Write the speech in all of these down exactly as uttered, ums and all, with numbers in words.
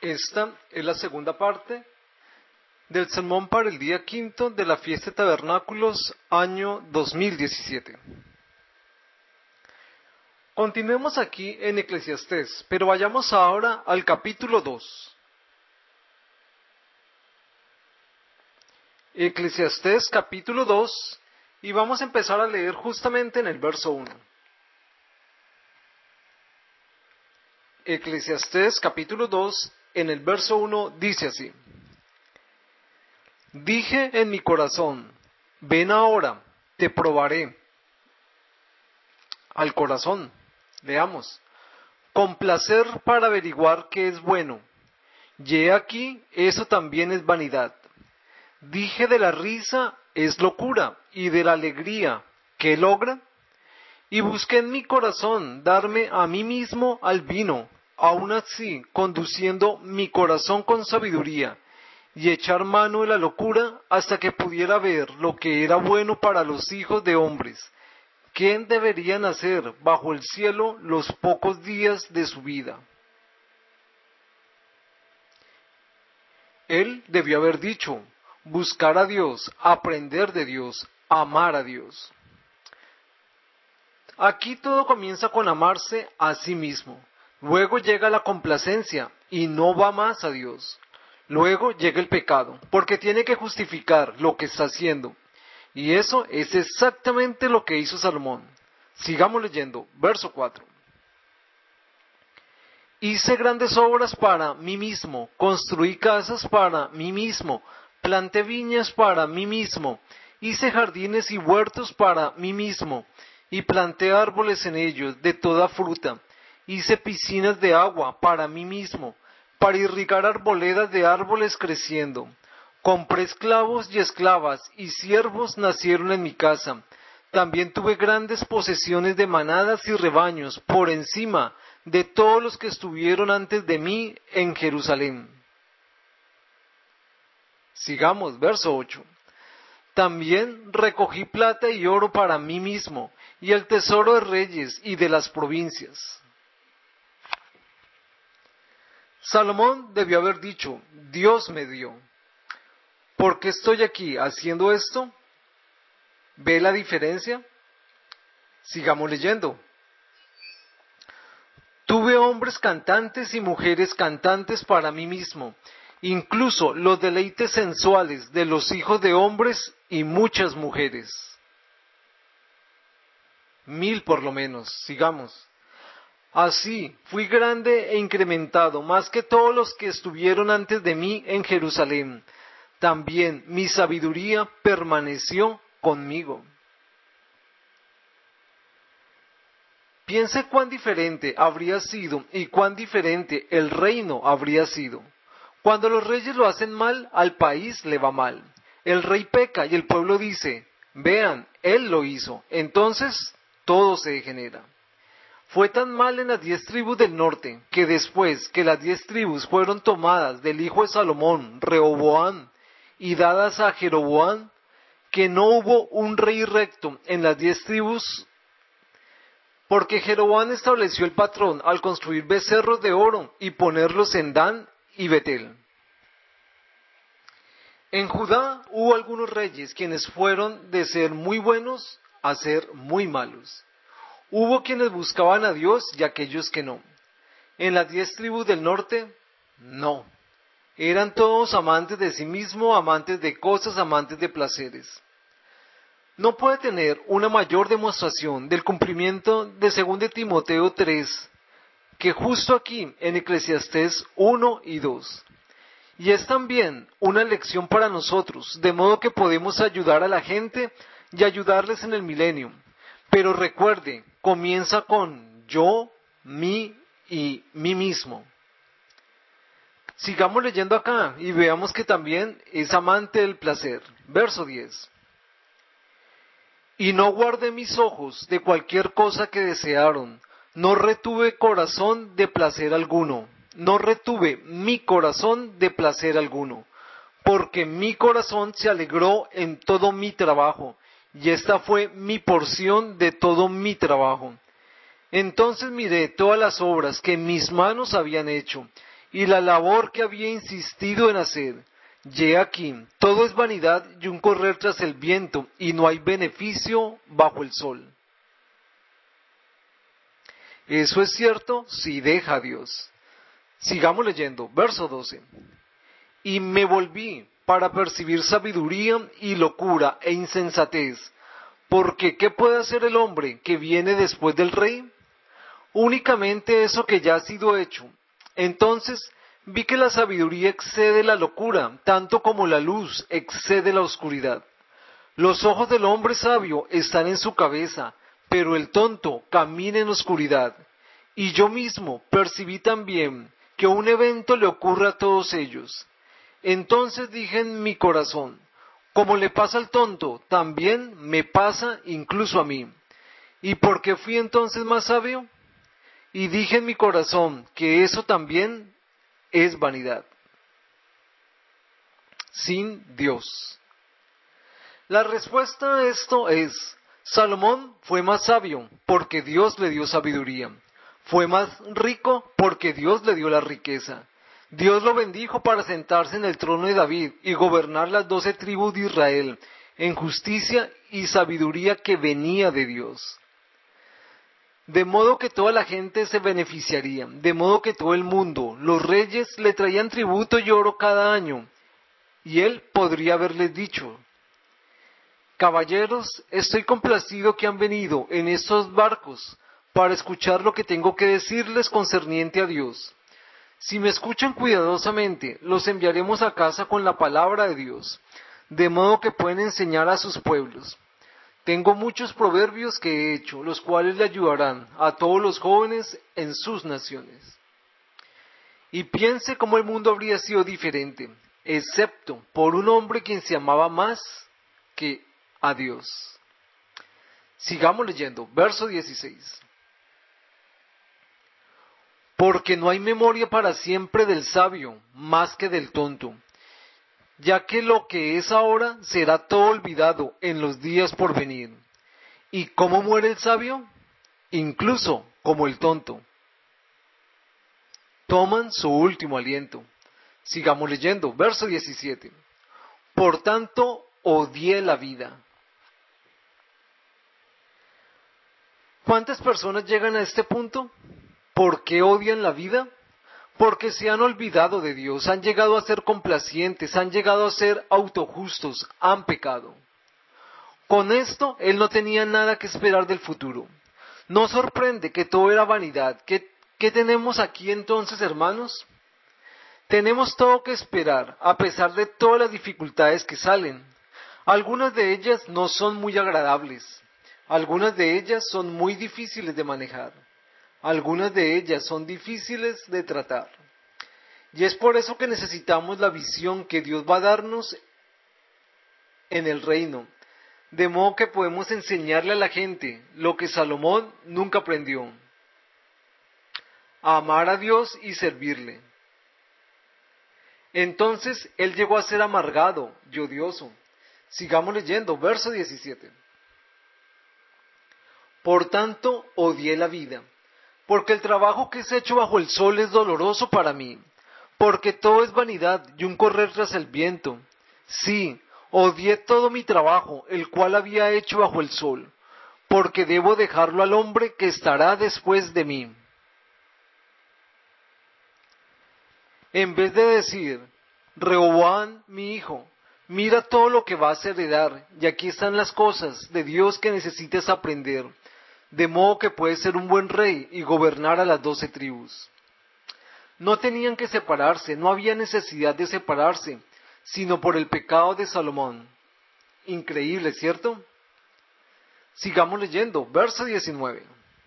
Esta es la segunda parte del sermón para el día quinto de la fiesta de tabernáculos año dos mil diecisiete. Continuemos aquí en Eclesiastés, pero vayamos ahora al capítulo dos. Eclesiastés capítulo dos, y vamos a empezar a leer justamente en el verso uno. Eclesiastés capítulo dos, en el verso uno dice así: Dije en mi corazón, ven ahora, te probaré. Al corazón, veamos, con placer para averiguar qué es bueno. Y he aquí, eso también es vanidad. Dije de la risa, es locura, y de la alegría, ¿qué logra? Y busqué en mi corazón darme a mí mismo al vino, aun así conduciendo mi corazón con sabiduría, y echar mano de la locura hasta que pudiera ver lo que era bueno para los hijos de hombres. ¿Quién deberían hacer bajo el cielo los pocos días de su vida? Él debió haber dicho, buscar a Dios, aprender de Dios, amar a Dios. Aquí todo comienza con amarse a sí mismo. Luego llega la complacencia y no va más a Dios. Luego llega el pecado, porque tiene que justificar lo que está haciendo. Y eso es exactamente lo que hizo Salomón. Sigamos leyendo, verso cuatro. Hice grandes obras para mí mismo, construí casas para mí mismo, planté viñas para mí mismo, hice jardines y huertos para mí mismo, y planté árboles en ellos de toda fruta, hice piscinas de agua para mí mismo, para irrigar arboledas de árboles creciendo. Compré esclavos y esclavas, y siervos nacieron en mi casa. También tuve grandes posesiones de manadas y rebaños por encima de todos los que estuvieron antes de mí en Jerusalén. Sigamos, verso ocho. También recogí plata y oro para mí mismo, y el tesoro de reyes y de las provincias. Salomón debió haber dicho, Dios me dio. ¿Por qué estoy aquí haciendo esto? ¿Ve la diferencia? Sigamos leyendo. Tuve hombres cantantes y mujeres cantantes para mí mismo, incluso los deleites sensuales de los hijos de hombres y muchas mujeres. Mil por lo menos, sigamos. Así fui grande e incrementado, más que todos los que estuvieron antes de mí en Jerusalén. También mi sabiduría permaneció conmigo. Piense cuán diferente habría sido y cuán diferente el reino habría sido. Cuando los reyes lo hacen mal, al país le va mal. El rey peca y el pueblo dice, vean, él lo hizo. Entonces todo se degenera. Fue tan mal en las diez tribus del norte, que después que las diez tribus fueron tomadas del hijo de Salomón, Rehoboam, y dadas a Jeroboam, que no hubo un rey recto en las diez tribus, porque Jeroboam estableció el patrón al construir becerros de oro y ponerlos en Dan y Betel. En Judá hubo algunos reyes quienes fueron de ser muy buenos a ser muy malos. Hubo quienes buscaban a Dios y aquellos que no. En las diez tribus del norte, no. Eran todos amantes de sí mismos, amantes de cosas, amantes de placeres. No puede tener una mayor demostración del cumplimiento de segunda de Timoteo tres, que justo aquí en Eclesiastés uno y dos. Y es también una lección para nosotros, de modo que podemos ayudar a la gente y ayudarles en el milenio. Pero recuerde, comienza con yo, mí y mí mismo. Sigamos leyendo acá y veamos que también es amante del placer. Verso diez. Y no guardé mis ojos de cualquier cosa que desearon, no retuve corazón de placer alguno, no retuve mi corazón de placer alguno, porque mi corazón se alegró en todo mi trabajo, y esta fue mi porción de todo mi trabajo. Entonces miré todas las obras que mis manos habían hecho, y la labor que había insistido en hacer. Ye aquí, todo es vanidad y un correr tras el viento, y no hay beneficio bajo el sol. ¿Eso es cierto? Sí, deja a Dios. Sigamos leyendo, verso doce. Y me volví para percibir sabiduría y locura e insensatez, porque ¿qué puede hacer el hombre que viene después del rey? Únicamente eso que ya ha sido hecho. Entonces vi que la sabiduría excede la locura, tanto como la luz excede la oscuridad. Los ojos del hombre sabio están en su cabeza, pero el tonto camina en oscuridad. Y yo mismo percibí también que un evento le ocurre a todos ellos. Entonces dije en mi corazón, como le pasa al tonto, también me pasa incluso a mí. ¿Y por qué fui entonces más sabio? Y dije en mi corazón que eso también es vanidad. Sin Dios. La respuesta a esto es, Salomón fue más sabio porque Dios le dio sabiduría. Fue más rico porque Dios le dio la riqueza. Dios lo bendijo para sentarse en el trono de David y gobernar las doce tribus de Israel en justicia y sabiduría que venía de Dios. De modo que toda la gente se beneficiaría, de modo que todo el mundo, los reyes le traían tributo y oro cada año, y él podría haberles dicho, caballeros, estoy complacido que han venido en estos barcos para escuchar lo que tengo que decirles concerniente a Dios. Si me escuchan cuidadosamente, los enviaremos a casa con la palabra de Dios, de modo que pueden enseñar a sus pueblos. Tengo muchos proverbios que he hecho, los cuales le ayudarán a todos los jóvenes en sus naciones. Y piense cómo el mundo habría sido diferente, excepto por un hombre quien se amaba más que a Dios. Sigamos leyendo, verso dieciséis. Porque no hay memoria para siempre del sabio, más que del tonto, ya que lo que es ahora será todo olvidado en los días por venir. ¿Y cómo muere el sabio? Incluso como el tonto. Toman su último aliento. Sigamos leyendo, verso diecisiete. Por tanto, odié la vida. ¿Cuántas personas llegan a este punto? ¿Por qué odian la vida? Porque se han olvidado de Dios, han llegado a ser complacientes, han llegado a ser autojustos, han pecado. Con esto, él no tenía nada que esperar del futuro. No sorprende que todo era vanidad. ¿Qué, qué tenemos aquí entonces, hermanos? Tenemos todo que esperar, a pesar de todas las dificultades que salen. Algunas de ellas no son muy agradables. Algunas de ellas son muy difíciles de manejar. Algunas de ellas son difíciles de tratar. Y es por eso que necesitamos la visión que Dios va a darnos en el reino, de modo que podemos enseñarle a la gente lo que Salomón nunca aprendió: a amar a Dios y servirle. Entonces él llegó a ser amargado y odioso. Sigamos leyendo, verso diecisiete. Por tanto, odié la vida, porque el trabajo que es hecho bajo el sol es doloroso para mí, porque todo es vanidad y un correr tras el viento. Sí, odié todo mi trabajo, el cual había hecho bajo el sol, porque debo dejarlo al hombre que estará después de mí. En vez de decir, Rehoboam, mi hijo, mira todo lo que vas a heredar, y aquí están las cosas de Dios que necesitas aprender, de modo que puedes ser un buen rey y gobernar a las doce tribus. No tenían que separarse, no había necesidad de separarse, sino por el pecado de Salomón. Increíble, ¿cierto? Sigamos leyendo, verso diecinueve.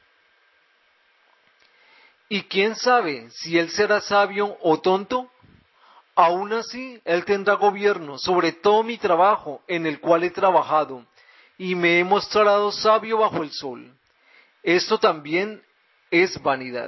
¿Y quién sabe si él será sabio o tonto? Aún así, él tendrá gobierno sobre todo mi trabajo en el cual he trabajado, y me he mostrado sabio bajo el sol. Esto también es vanidad.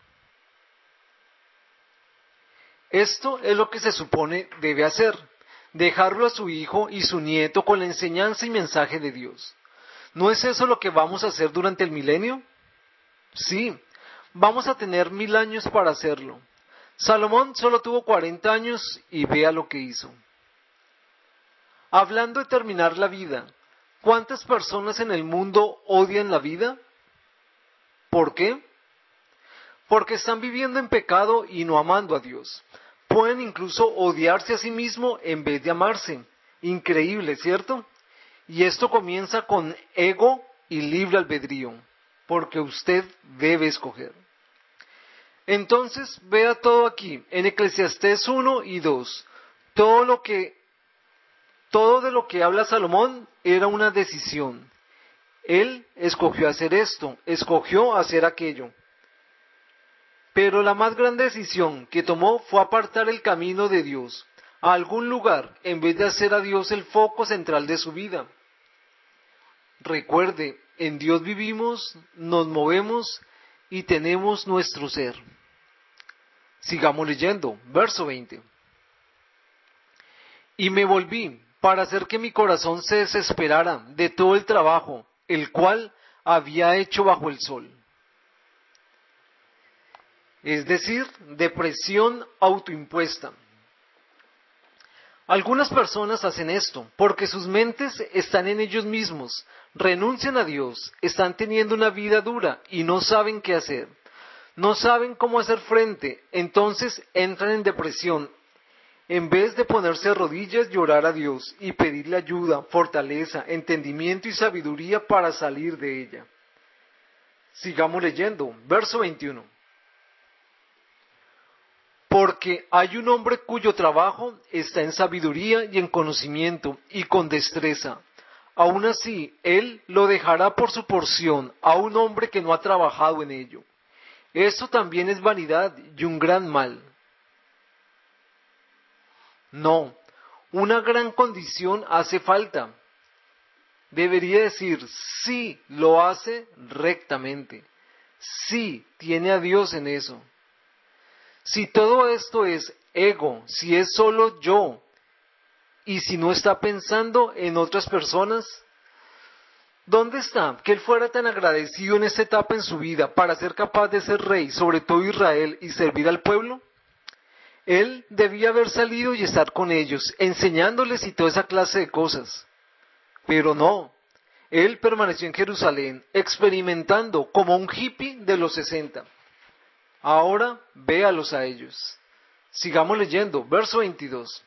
Esto es lo que se supone debe hacer, dejarlo a su hijo y su nieto con la enseñanza y mensaje de Dios. ¿No es eso lo que vamos a hacer durante el milenio? Sí, vamos a tener mil años para hacerlo. Salomón solo tuvo cuarenta años y vea lo que hizo. Hablando de terminar la vida, ¿cuántas personas en el mundo odian la vida? ¿Por qué? Porque están viviendo en pecado y no amando a Dios. Pueden incluso odiarse a sí mismos en vez de amarse. Increíble, ¿cierto? Y esto comienza con ego y libre albedrío, porque usted debe escoger. Entonces, vea todo aquí, en Eclesiastés uno y dos. Todo lo que, todo de lo que habla Salomón era una decisión. Él escogió hacer esto, escogió hacer aquello. Pero la más grande decisión que tomó fue apartar el camino de Dios a algún lugar en vez de hacer a Dios el foco central de su vida. Recuerde, en Dios vivimos, nos movemos y tenemos nuestro ser. Sigamos leyendo, verso veinte. Y me volví para hacer que mi corazón se desesperara de todo el trabajo, el cual había hecho bajo el sol. Es decir, depresión autoimpuesta. Algunas personas hacen esto porque sus mentes están en ellos mismos, renuncian a Dios, están teniendo una vida dura y no saben qué hacer. No saben cómo hacer frente, entonces entran en depresión. En vez de ponerse a rodillas y orar a Dios y pedirle ayuda, fortaleza, entendimiento y sabiduría para salir de ella. Sigamos leyendo, verso veintiuno. Porque hay un hombre cuyo trabajo está en sabiduría y en conocimiento y con destreza. Aún así, él lo dejará por su porción a un hombre que no ha trabajado en ello. Esto también es vanidad y un gran mal. No, una gran condición hace falta. Debería decir, sí lo hace rectamente. Sí tiene a Dios en eso. Si todo esto es ego, si es solo yo, y si no está pensando en otras personas, ¿dónde está que él fuera tan agradecido en esta etapa en su vida para ser capaz de ser rey sobre todo Israel y servir al pueblo? Él debía haber salido y estar con ellos, enseñándoles y toda esa clase de cosas. Pero no, él permaneció en Jerusalén, experimentando como un hippie de los sesenta. Ahora véalos a ellos. Sigamos leyendo, verso veintidós.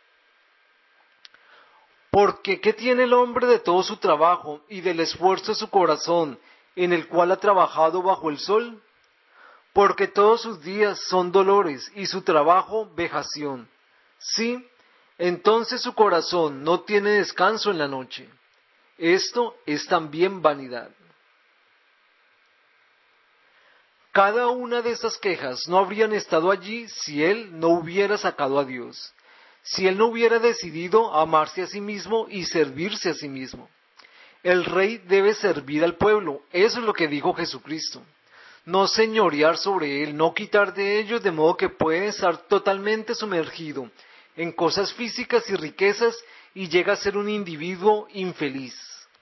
Porque ¿qué tiene el hombre de todo su trabajo y del esfuerzo de su corazón, en el cual ha trabajado bajo el sol? Porque todos sus días son dolores y su trabajo vejación. Sí, entonces su corazón no tiene descanso en la noche. Esto es también vanidad. Cada una de estas quejas no habrían estado allí si él no hubiera sacado a Dios, si él no hubiera decidido amarse a sí mismo y servirse a sí mismo. El rey debe servir al pueblo, eso es lo que dijo Jesucristo. No señorear sobre él, no quitar de ellos, de modo que puede estar totalmente sumergido en cosas físicas y riquezas y llega a ser un individuo infeliz.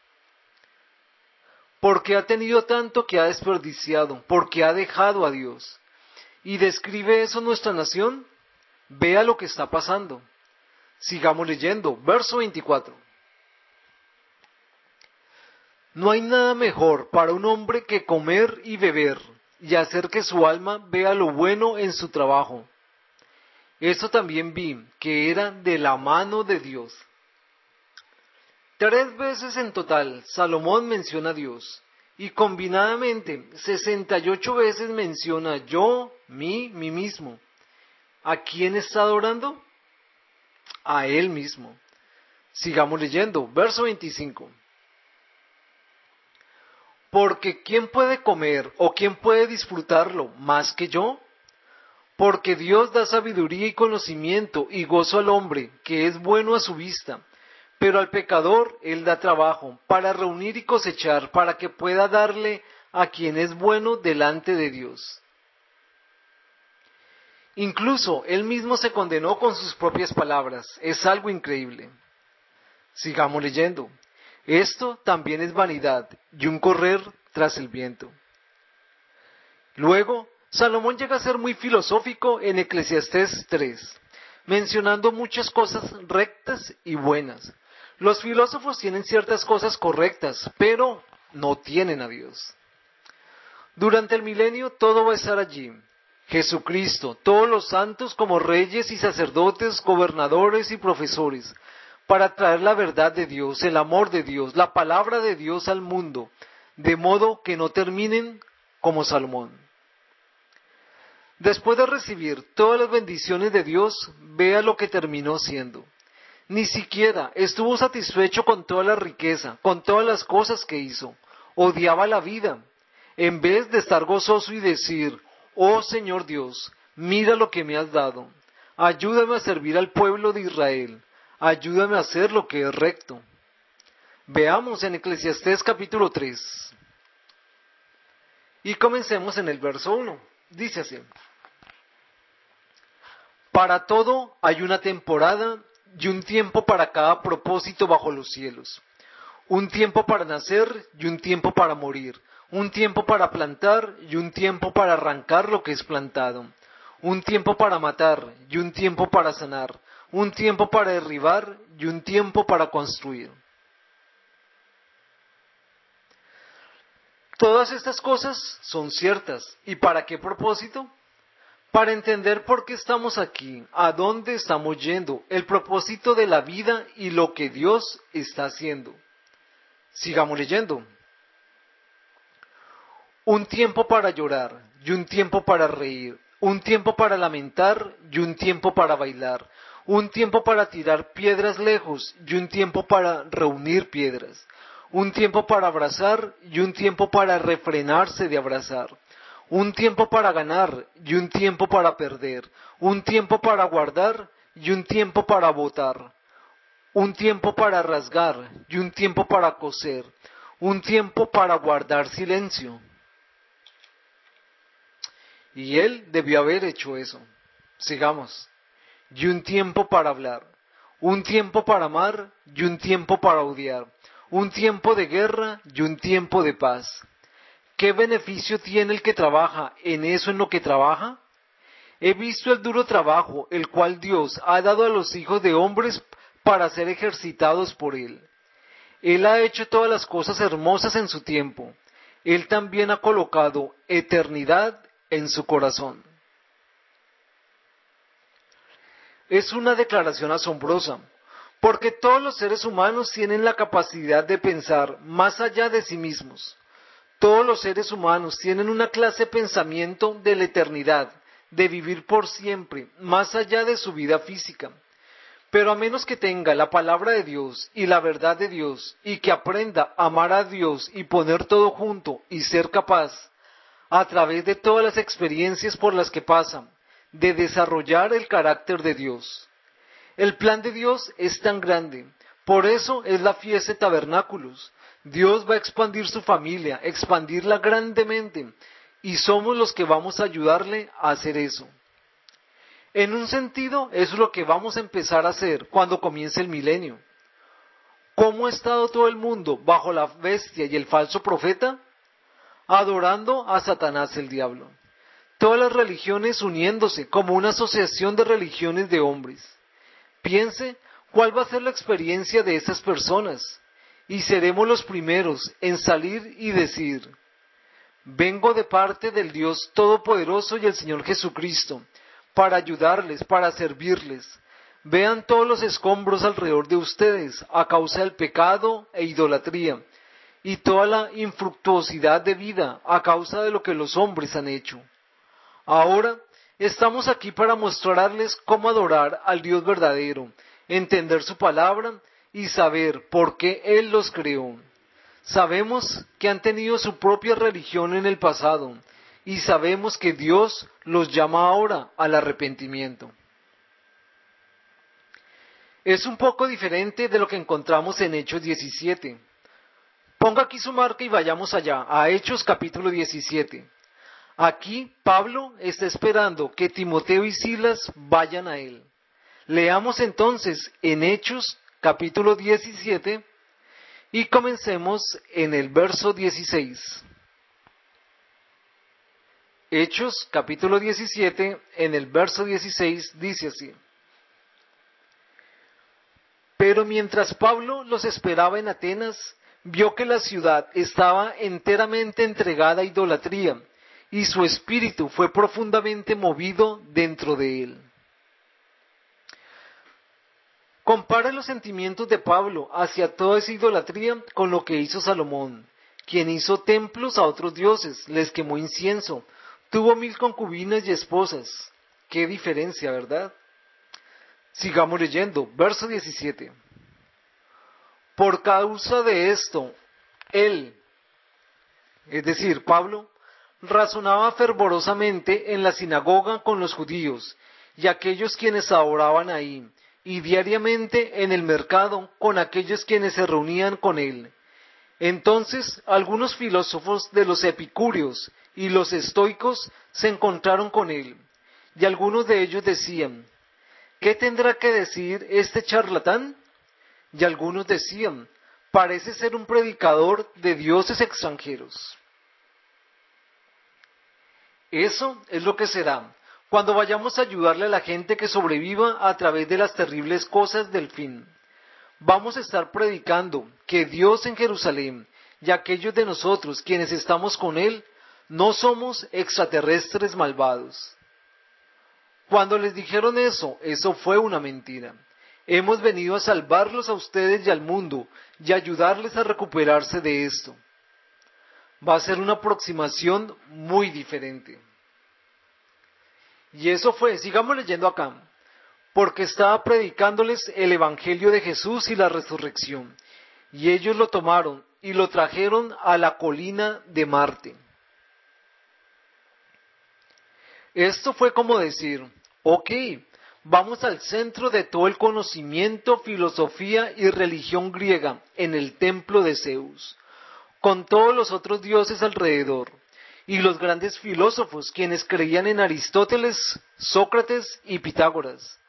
Porque ha tenido tanto que ha desperdiciado, porque ha dejado a Dios. ¿Y describe eso nuestra nación? Vea lo que está pasando. Sigamos leyendo, verso veinticuatro. No hay nada mejor para un hombre que comer y beber, y hacer que su alma vea lo bueno en su trabajo. Esto también vi, que era de la mano de Dios. Tres veces en total Salomón menciona a Dios y combinadamente sesenta y ocho veces menciona yo, mí, mí mismo. ¿A quién está adorando? A él mismo. Sigamos leyendo, verso veinticinco. Porque ¿quién puede comer o quién puede disfrutarlo más que yo? Porque Dios da sabiduría y conocimiento y gozo al hombre, que es bueno a su vista. Pero al pecador él da trabajo para reunir y cosechar, para que pueda darle a quien es bueno delante de Dios. Incluso él mismo se condenó con sus propias palabras. Es algo increíble. Sigamos leyendo. Esto también es vanidad y un correr tras el viento. Luego Salomón llega a ser muy filosófico en Eclesiastés tres, mencionando muchas cosas rectas y buenas. Los filósofos tienen ciertas cosas correctas, pero no tienen a Dios. Durante el milenio todo va a estar allí. Jesucristo, todos los santos como reyes y sacerdotes, gobernadores y profesores, para traer la verdad de Dios, el amor de Dios, la palabra de Dios al mundo, de modo que no terminen como Salomón. Después de recibir todas las bendiciones de Dios, vea lo que terminó siendo. Ni siquiera estuvo satisfecho con toda la riqueza, con todas las cosas que hizo. Odiaba la vida. En vez de estar gozoso y decir, oh Señor Dios, mira lo que me has dado. Ayúdame a servir al pueblo de Israel. Ayúdame a hacer lo que es recto. Veamos en Eclesiastés capítulo tres. Y comencemos en el verso uno. Dice así. Para todo hay una temporada y un tiempo para cada propósito bajo los cielos. Un tiempo para nacer y un tiempo para morir. Un tiempo para plantar y un tiempo para arrancar lo que es plantado. Un tiempo para matar y un tiempo para sanar. Un tiempo para derribar y un tiempo para construir. Todas estas cosas son ciertas. ¿Y para qué propósito? Para entender por qué estamos aquí, a dónde estamos yendo, el propósito de la vida y lo que Dios está haciendo. Sigamos leyendo. Un tiempo para llorar y un tiempo para reír, un tiempo para lamentar y un tiempo para bailar, un tiempo para tirar piedras lejos y un tiempo para reunir piedras, un tiempo para abrazar y un tiempo para refrenarse de abrazar, un tiempo para ganar y un tiempo para perder, un tiempo para guardar y un tiempo para botar, un tiempo para rasgar y un tiempo para coser, un tiempo para guardar silencio. Y él debió haber hecho eso. Sigamos. Y un tiempo para hablar, un tiempo para amar y un tiempo para odiar, un tiempo de guerra y un tiempo de paz. ¿Qué beneficio tiene el que trabaja en eso en lo que trabaja? He visto el duro trabajo, el cual Dios ha dado a los hijos de hombres para ser ejercitados por Él. Él ha hecho todas las cosas hermosas en su tiempo. Él también ha colocado eternidad en su corazón. Es una declaración asombrosa, porque todos los seres humanos tienen la capacidad de pensar más allá de sí mismos. Todos los seres humanos tienen una clase de pensamiento de la eternidad, de vivir por siempre, más allá de su vida física. Pero a menos que tenga la palabra de Dios y la verdad de Dios, y que aprenda a amar a Dios y poner todo junto y ser capaz, a través de todas las experiencias por las que pasan, de desarrollar el carácter de Dios. El plan de Dios es tan grande, por eso es la fiesta de tabernáculos. Dios va a expandir su familia, expandirla grandemente, y somos los que vamos a ayudarle a hacer eso. En un sentido, eso es lo que vamos a empezar a hacer cuando comience el milenio. ¿Cómo ha estado todo el mundo bajo la bestia y el falso profeta? Adorando a Satanás el diablo. Todas las religiones uniéndose como una asociación de religiones de hombres. Piense cuál va a ser la experiencia de esas personas, y seremos los primeros en salir y decir, vengo de parte del Dios Todopoderoso y el Señor Jesucristo, para ayudarles, para servirles. Vean todos los escombros alrededor de ustedes a causa del pecado e idolatría, y toda la infructuosidad de vida a causa de lo que los hombres han hecho. Ahora estamos aquí para mostrarles cómo adorar al Dios verdadero, entender su palabra y saber por qué Él los creó. Sabemos que han tenido su propia religión en el pasado y sabemos que Dios los llama ahora al arrepentimiento. Es un poco diferente de lo que encontramos en Hechos diecisiete. Ponga aquí su marca y vayamos allá, a Hechos capítulo diecisiete. Aquí Pablo está esperando que Timoteo y Silas vayan a él. Leamos entonces en Hechos capítulo diecisiete y comencemos en el verso dieciséis. Hechos capítulo diecisiete, en el verso dieciséis, dice así: Pero mientras Pablo los esperaba en Atenas, vio que la ciudad estaba enteramente entregada a idolatría, y su espíritu fue profundamente movido dentro de él. Compara los sentimientos de Pablo hacia toda esa idolatría con lo que hizo Salomón, quien hizo templos a otros dioses, les quemó incienso, tuvo mil concubinas y esposas. Qué diferencia, ¿verdad? Sigamos leyendo, verso diecisiete. Por causa de esto, él, es decir, Pablo, razonaba fervorosamente en la sinagoga con los judíos y aquellos quienes adoraban ahí, y diariamente en el mercado con aquellos quienes se reunían con él. Entonces algunos filósofos de los epicúreos y los estoicos se encontraron con él, y algunos de ellos decían: ¿qué tendrá que decir este charlatán? Y algunos decían: parece ser un predicador de dioses extranjeros. Eso es lo que será cuando vayamos a ayudarle a la gente que sobreviva a través de las terribles cosas del fin. Vamos a estar predicando que Dios en Jerusalén y aquellos de nosotros quienes estamos con Él no somos extraterrestres malvados. Cuando les dijeron eso, eso fue una mentira. Hemos venido a salvarlos a ustedes y al mundo y ayudarles a recuperarse de esto. Va a ser una aproximación muy diferente. Y eso fue, sigamos leyendo acá, porque estaba predicándoles el Evangelio de Jesús y la resurrección, y ellos lo tomaron y lo trajeron a la colina de Marte. Esto fue como decir: ok, vamos al centro de todo el conocimiento, filosofía y religión griega, en el templo de Zeus, con todos los otros dioses alrededor, y los grandes filósofos quienes creían en Aristóteles, Sócrates y Pitágoras.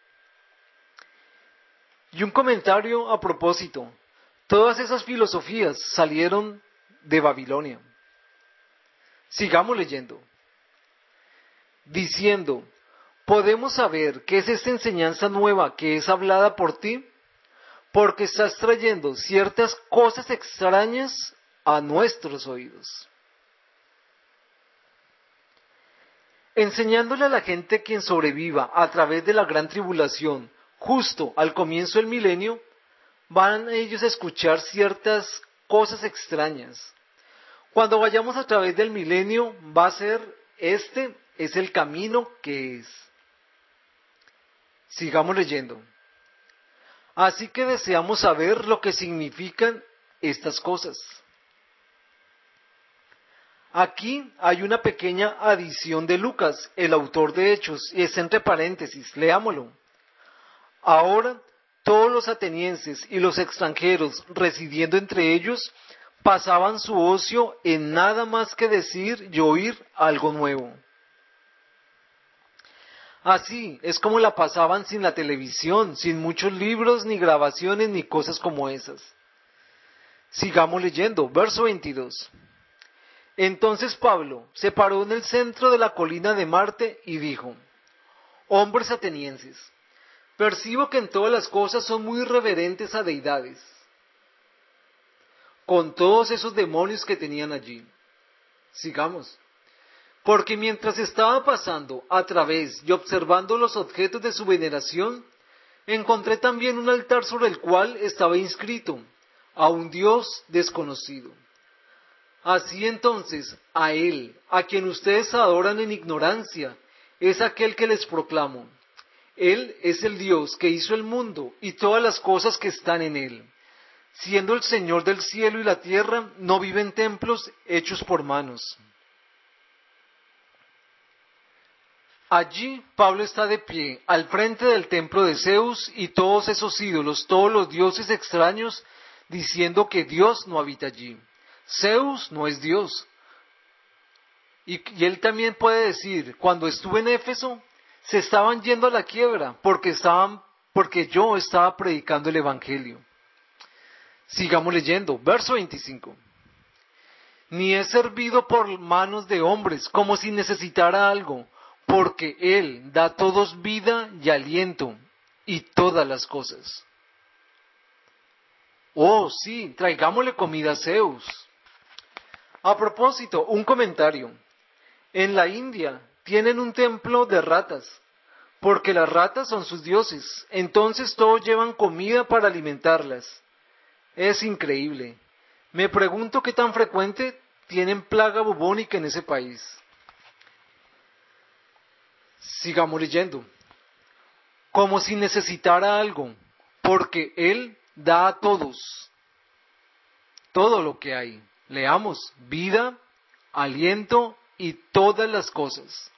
Y un comentario a propósito: todas esas filosofías salieron de Babilonia. Sigamos leyendo. Diciendo: ¿podemos saber qué es esta enseñanza nueva que es hablada por ti? Porque estás trayendo ciertas cosas extrañas a nuestros oídos. Enseñándole a la gente quien sobreviva a través de la gran tribulación, justo al comienzo del milenio, van ellos a escuchar ciertas cosas extrañas. Cuando vayamos a través del milenio, va a ser, este es el camino que es. Sigamos leyendo. Así que deseamos saber lo que significan estas cosas. Aquí hay una pequeña adición de Lucas, el autor de Hechos, y es entre paréntesis, leámoslo. Ahora, todos los atenienses y los extranjeros residiendo entre ellos pasaban su ocio en nada más que decir y oír algo nuevo. Así es como la pasaban sin la televisión, sin muchos libros, ni grabaciones, ni cosas como esas. Sigamos leyendo, verso veintidós. Entonces Pablo se paró en el centro de la colina de Marte y dijo: hombres atenienses, percibo que en todas las cosas son muy reverentes a deidades, con todos esos demonios que tenían allí. Sigamos. Porque mientras estaba pasando a través y observando los objetos de su veneración, encontré también un altar sobre el cual estaba inscrito: a un Dios desconocido. Así entonces, a Él, a quien ustedes adoran en ignorancia, es aquel que les proclamo. Él es el Dios que hizo el mundo y todas las cosas que están en él. Siendo el Señor del cielo y la tierra, no vive en templos hechos por manos. Allí Pablo está de pie, al frente del templo de Zeus y todos esos ídolos, todos los dioses extraños, diciendo que Dios no habita allí. Zeus no es Dios. Y, y él también puede decir: cuando estuve en Éfeso, se estaban yendo a la quiebra, porque estaban, porque yo estaba predicando el Evangelio. Sigamos leyendo, verso veinticinco. ni he servido por manos de hombres como si necesitara algo, porque Él da a todos vida y aliento y todas las cosas. Oh, sí, traigámosle comida a Zeus. A propósito, un comentario. En la India tienen un templo de ratas, porque las ratas son sus dioses, entonces todos llevan comida para alimentarlas. Es increíble. Me pregunto qué tan frecuente tienen plaga bubónica en ese país. Sigamos leyendo. Como si necesitara algo, porque Él da a todos todo lo que hay. Leamos, vida, aliento y todas las cosas.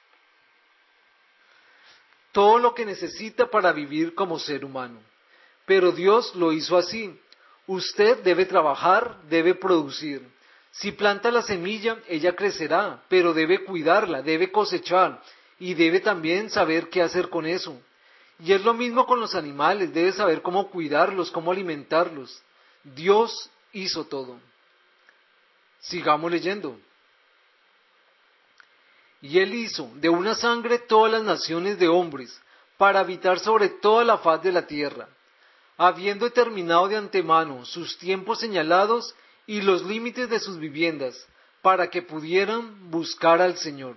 Todo lo que necesita para vivir como ser humano. Pero Dios lo hizo así. Usted debe trabajar, debe producir. Si planta la semilla, ella crecerá, pero debe cuidarla, debe cosechar y debe también saber qué hacer con eso. Y es lo mismo con los animales, debe saber cómo cuidarlos, cómo alimentarlos. Dios hizo todo. Sigamos leyendo. Y Él hizo de una sangre todas las naciones de hombres, para habitar sobre toda la faz de la tierra, habiendo determinado de antemano sus tiempos señalados y los límites de sus viviendas, para que pudieran buscar al Señor.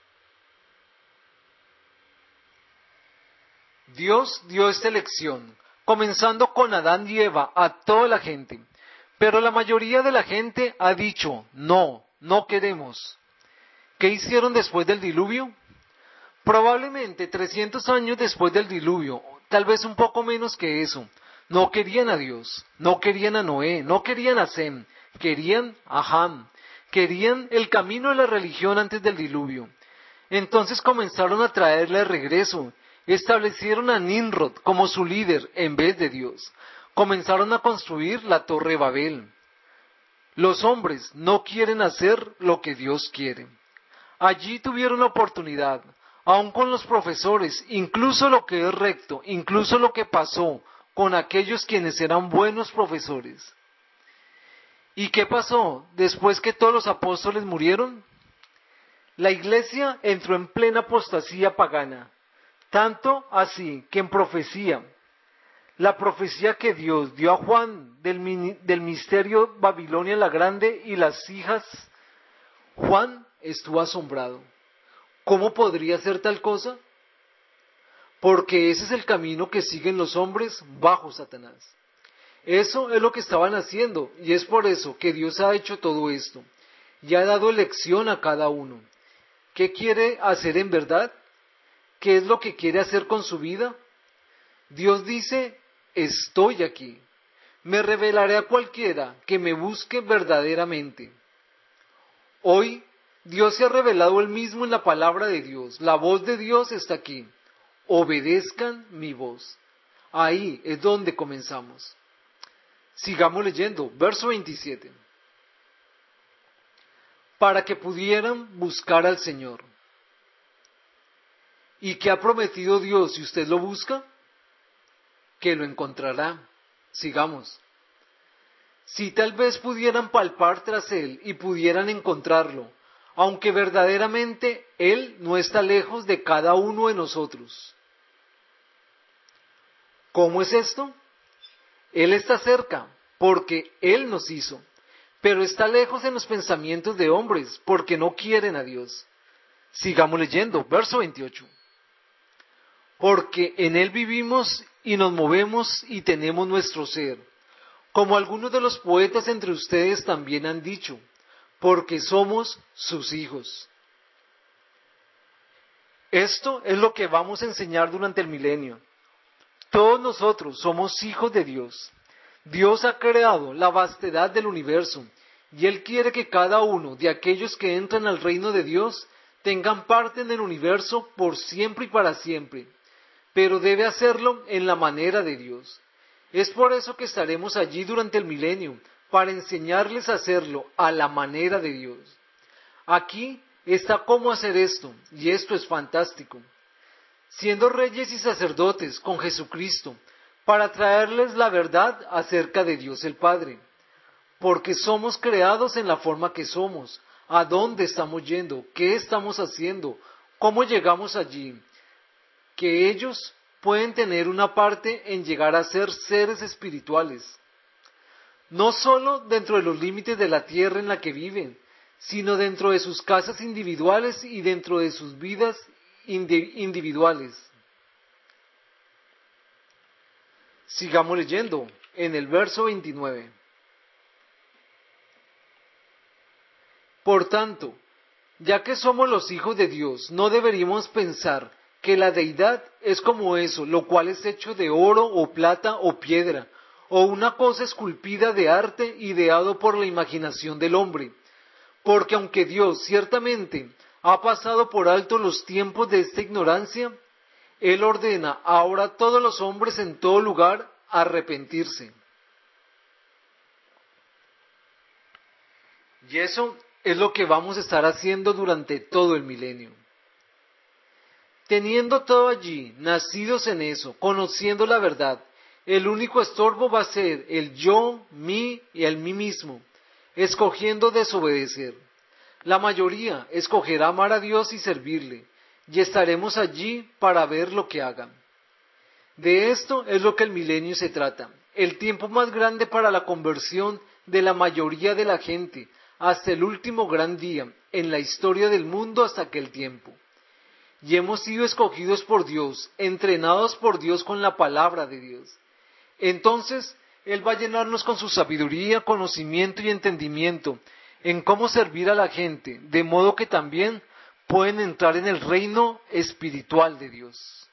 Dios dio esta elección, comenzando con Adán y Eva, a toda la gente, pero la mayoría de la gente ha dicho, no, no queremos. ¿Qué hicieron después del diluvio? Probablemente trescientos años después del diluvio, tal vez un poco menos que eso, no querían a Dios, no querían a Noé, no querían a Sem, querían a Ham, querían el camino de la religión antes del diluvio. Entonces comenzaron a traerle de regreso, establecieron a Nimrod como su líder en vez de Dios, comenzaron a construir la Torre Babel. Los hombres no quieren hacer lo que Dios quiere. Allí tuvieron la oportunidad, aun con los profesores, incluso lo que es recto, incluso lo que pasó con aquellos quienes eran buenos profesores. ¿Y qué pasó después que todos los apóstoles murieron? La iglesia entró en plena apostasía pagana, tanto así que en profecía, la profecía que Dios dio a Juan del, del misterio Babilonia la Grande y las hijas, Juan estuvo asombrado. ¿Cómo podría ser tal cosa? Porque ese es el camino que siguen los hombres bajo Satanás. Eso es lo que estaban haciendo, y es por eso que Dios ha hecho todo esto, y ha dado elección a cada uno. ¿Qué quiere hacer en verdad? ¿Qué es lo que quiere hacer con su vida? Dios dice, estoy aquí. Me revelaré a cualquiera que me busque verdaderamente. Hoy, Dios se ha revelado Él mismo en la palabra de Dios. La voz de Dios está aquí. Obedezcan mi voz. Ahí es donde comenzamos. Sigamos leyendo, verso veintisiete. Para que pudieran buscar al Señor. ¿Y qué ha prometido Dios si usted lo busca? Que lo encontrará. Sigamos. Si tal vez pudieran palpar tras Él y pudieran encontrarlo, aunque verdaderamente Él no está lejos de cada uno de nosotros. ¿Cómo es esto? Él está cerca, porque Él nos hizo, pero está lejos en los pensamientos de hombres, porque no quieren a Dios. Sigamos leyendo, verso veintiocho. Porque en Él vivimos y nos movemos y tenemos nuestro ser, como algunos de los poetas entre ustedes también han dicho, porque somos sus hijos. Esto es lo que vamos a enseñar durante el milenio. Todos nosotros somos hijos de Dios. Dios ha creado la vastedad del universo y Él quiere que cada uno de aquellos que entran al reino de Dios tengan parte en el universo por siempre y para siempre, pero debe hacerlo en la manera de Dios. Es por eso que estaremos allí durante el milenio, para enseñarles a hacerlo a la manera de Dios. Aquí está cómo hacer esto, y esto es fantástico. Siendo reyes y sacerdotes con Jesucristo, para traerles la verdad acerca de Dios el Padre. porque somos creados en la forma que somos, a dónde estamos yendo, qué estamos haciendo, cómo llegamos allí, que ellos pueden tener una parte en llegar a ser seres espirituales, no solo dentro de los límites de la tierra en la que viven, sino dentro de sus casas individuales y dentro de sus vidas indi- individuales. Sigamos leyendo en el verso veintinueve. Por tanto, ya que somos los hijos de Dios, no deberíamos pensar que la deidad es como eso, lo cual es hecho de oro o plata o piedra, o una cosa esculpida de arte ideado por la imaginación del hombre. Porque aunque Dios ciertamente ha pasado por alto los tiempos de esta ignorancia, Él ordena ahora a todos los hombres en todo lugar arrepentirse. Y eso es lo que vamos a estar haciendo durante todo el milenio. Teniendo todo allí, nacidos en eso, conociendo la verdad, el único estorbo va a ser el yo, mí y el mí mismo, escogiendo desobedecer. La mayoría escogerá amar a Dios y servirle, y estaremos allí para ver lo que hagan. De esto es lo que el milenio se trata, el tiempo más grande para la conversión de la mayoría de la gente, hasta el último gran día en la historia del mundo hasta aquel tiempo. Y hemos sido escogidos por Dios, entrenados por Dios con la palabra de Dios. Entonces, Él va a llenarnos con su sabiduría, conocimiento y entendimiento en cómo servir a la gente, de modo que también pueden entrar en el reino espiritual de Dios.